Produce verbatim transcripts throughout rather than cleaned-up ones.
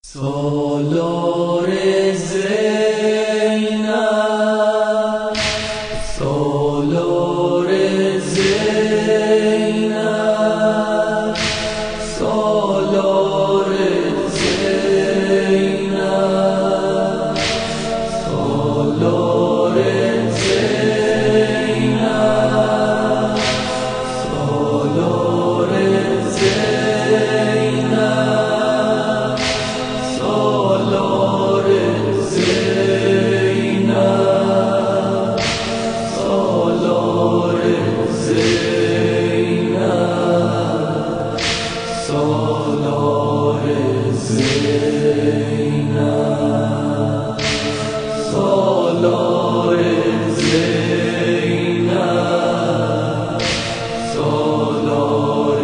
سالار زینب، سالار زینب، سالار زینب، سالار زینب، سالار زینب، سالار زینب، سالار زینب، سالار زینب، سالار زینب، سالار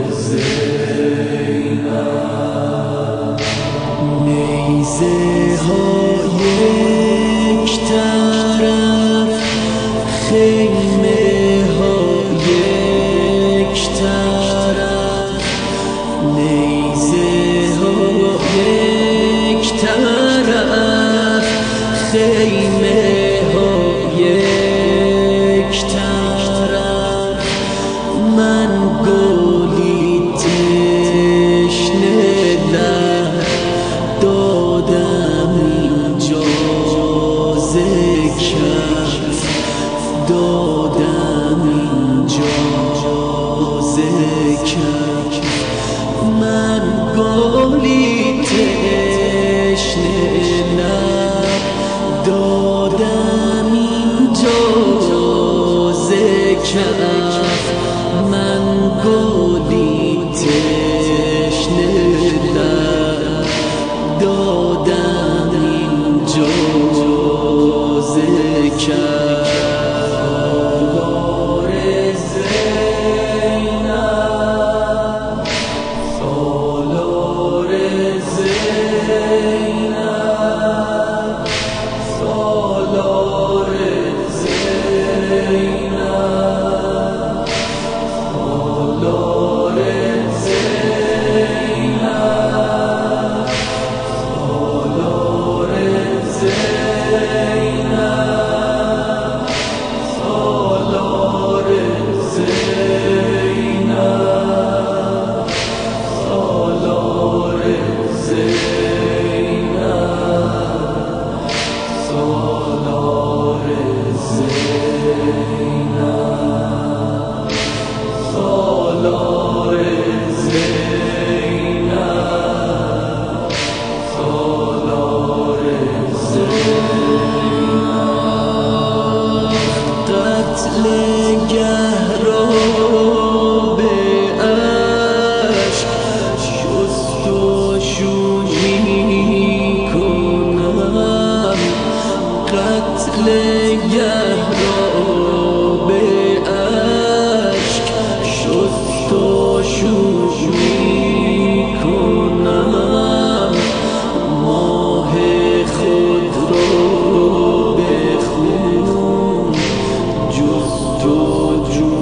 زینب. نیزه ها یک طرف، خیمه ها یک طرف، نیزه ها یک طرف، خیمه ها یک طرف. من گلی تشنه دادم اینجا ز کف، دادم اینجا ز کف. من گلی تشنه دادم اینجا ز کف. من گلی تشنه دادم اینجا ز کف. سالار زینب، سالار زینب، سالار زینب، سالار زینب، سالار زینب، سالار زینب، سالار زینب، سالار زینب، سالار زینب، سالار زینب. قتل گهراب عشق شست و شو میکنم، قتل گهراب عشق شست و شو میکنم. ماه خود را به خون جستجو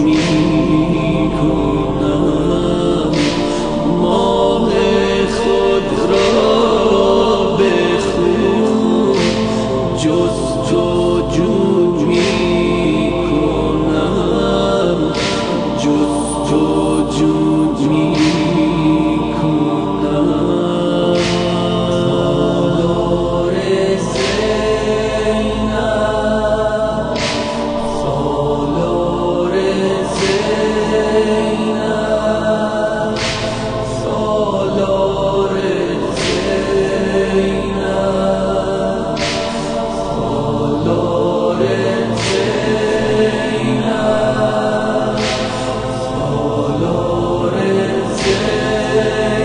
میکنم، ماه خود را به خون جستجو میکنم، جستجو میکنم. سالار زینب، سالار زینب، سالار زینب، سالار زینب، سالار زینب.